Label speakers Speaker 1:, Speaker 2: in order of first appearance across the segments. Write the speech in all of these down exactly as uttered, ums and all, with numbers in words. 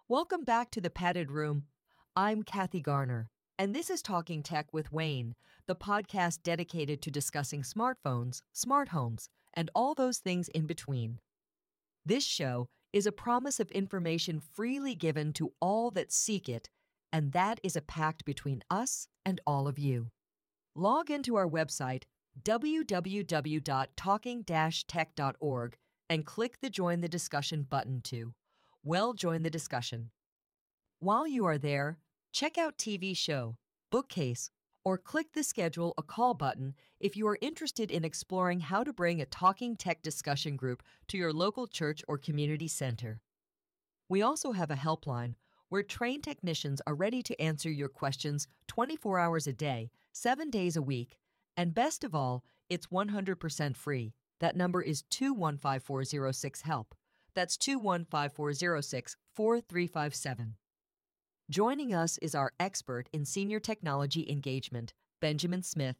Speaker 1: Welcome back to the Padded Room. I'm Kathy Garner, and this is Talking Tech with Wayne, the podcast dedicated to discussing smartphones, smart homes, and all those things in between. This show is a promise of information freely given to all that seek it, and that is a pact between us and all of you. Log into our website, w w w dot talking dash tech dot org, and click the Join the Discussion button to, well, join the discussion. While you are there, check out T V show, Bookcase, or click the Schedule a Call button if you are interested in exploring how to bring a talking tech discussion group to your local church or community center. We also have a helpline where trained technicians are ready to answer your questions twenty-four hours a day, seven days a week, and best of all, it's one hundred percent free. That number is two one five four zero six HELP. That's two one five four zero six four three five seven. Joining us is our expert in senior technology engagement, Benjamin Smith.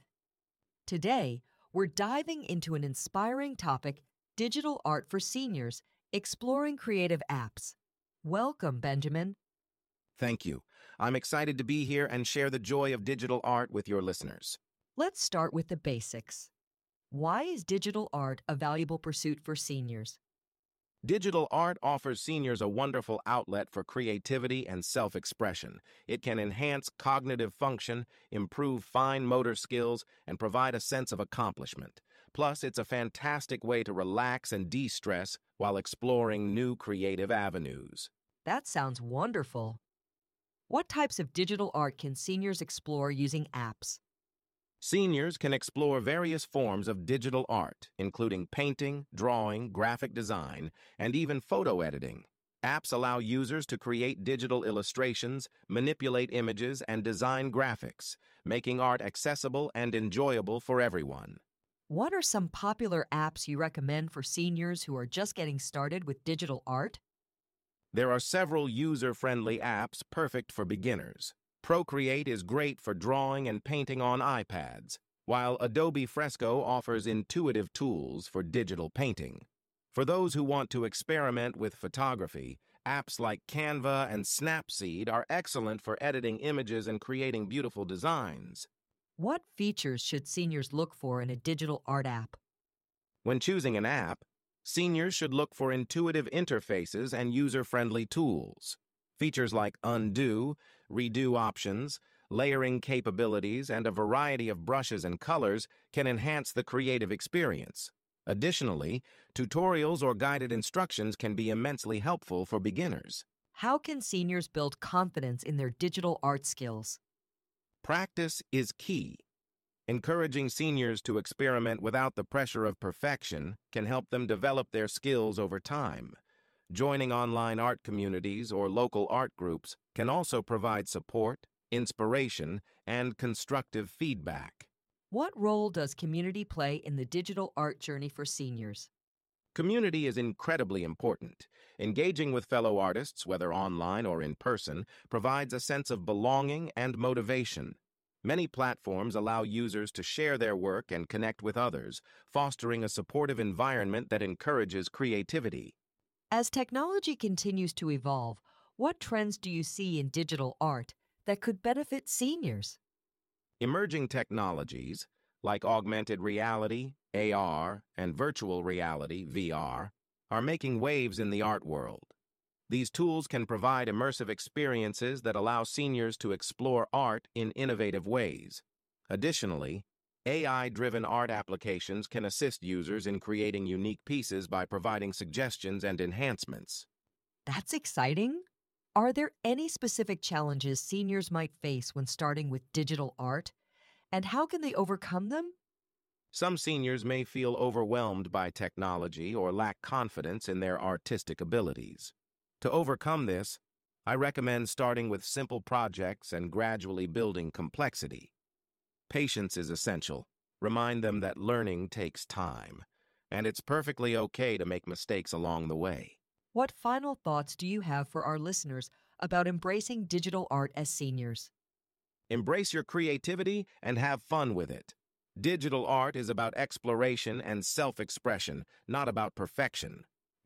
Speaker 1: Today, we're diving into an inspiring topic, digital art for seniors, exploring creative apps. Welcome, Benjamin.
Speaker 2: Thank you. I'm excited to be here and share the joy of digital art with your listeners.
Speaker 1: Let's start with the basics. Why is digital art a valuable pursuit for seniors?
Speaker 2: Digital art offers seniors a wonderful outlet for creativity and self-expression. It can enhance cognitive function, improve fine motor skills, and provide a sense of accomplishment. Plus, it's a fantastic way to relax and de-stress while exploring new creative avenues.
Speaker 1: That sounds wonderful. What types of digital art can seniors explore using apps?
Speaker 2: Seniors can explore various forms of digital art, including painting, drawing, graphic design, and even photo editing. Apps allow users to create digital illustrations, manipulate images, and design graphics, making art accessible and enjoyable for everyone.
Speaker 1: What are some popular apps you recommend for seniors who are just getting started with digital art?
Speaker 2: There are several user-friendly apps perfect for beginners. Procreate is great for drawing and painting on iPads, while Adobe Fresco offers intuitive tools for digital painting. For those who want to experiment with photography, apps like Canva and Snapseed are excellent for editing images and creating beautiful designs.
Speaker 1: What features should seniors look for in a digital art app?
Speaker 2: When choosing an app, seniors should look for intuitive interfaces and user-friendly tools. Features like undo, redo options, layering capabilities, and a variety of brushes and colors can enhance the creative experience. Additionally, tutorials or guided instructions can be immensely helpful for beginners.
Speaker 1: How can seniors build confidence in their digital art skills?
Speaker 2: Practice is key. Encouraging seniors to experiment without the pressure of perfection can help them develop their skills over time. Joining online art communities or local art groups can also provide support, inspiration, and constructive feedback.
Speaker 1: What role does community play in the digital art journey for seniors?
Speaker 2: Community is incredibly important. Engaging with fellow artists, whether online or in person, provides a sense of belonging and motivation. Many platforms allow users to share their work and connect with others, fostering a supportive environment that encourages creativity.
Speaker 1: As technology continues to evolve, what trends do you see in digital art that could benefit seniors?
Speaker 2: Emerging technologies, like augmented reality, A R, and virtual reality, V R, are making waves in the art world. These tools can provide immersive experiences that allow seniors to explore art in innovative ways. Additionally, A I-driven art applications can assist users in creating unique pieces by providing suggestions and enhancements.
Speaker 1: That's exciting. Are there any specific challenges seniors might face when starting with digital art? And how can they overcome them?
Speaker 2: Some seniors may feel overwhelmed by technology or lack confidence in their artistic abilities. To overcome this, I recommend starting with simple projects and gradually building complexity. Patience is essential. Remind them that learning takes time, and it's perfectly okay to make mistakes along the way.
Speaker 1: What final thoughts do you have for our listeners about embracing digital art as seniors?
Speaker 2: Embrace your creativity and have fun with it. Digital art is about exploration and self-expression, not about perfection.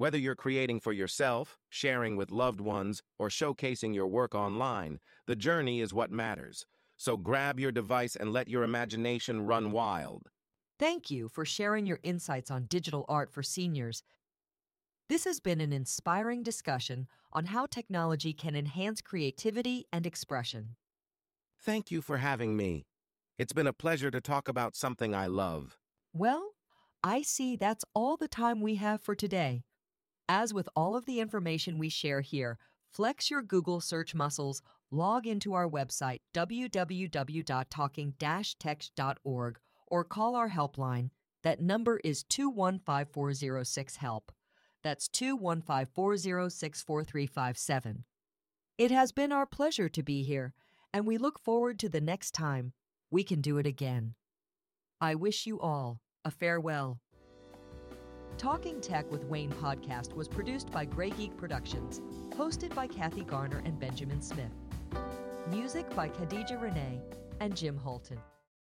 Speaker 2: Whether you're creating for yourself, sharing with loved ones, or showcasing your work online, the journey is what matters. So grab your device and let your imagination run wild.
Speaker 1: Thank you for sharing your insights on digital art for seniors. This has been an inspiring discussion on how technology can enhance creativity and expression.
Speaker 2: Thank you for having me. It's been a pleasure to talk about something I love.
Speaker 1: Well, I see that's all the time we have for today. As with all of the information we share here, flex your Google search muscles, log into our website, w w w dot talking dash tech dot org, or call our helpline. That number is two one five four zero six HELP. That's two one five four zero six four three five seven. It has been our pleasure to be here, and we look forward to the next time we can do it again. I wish you all a farewell. Talking Tech with Wayne podcast was produced by Grey Geek Productions, hosted by Kathy Garner and Benjamin Smith. Music by Khadija Renee and Jim Holton.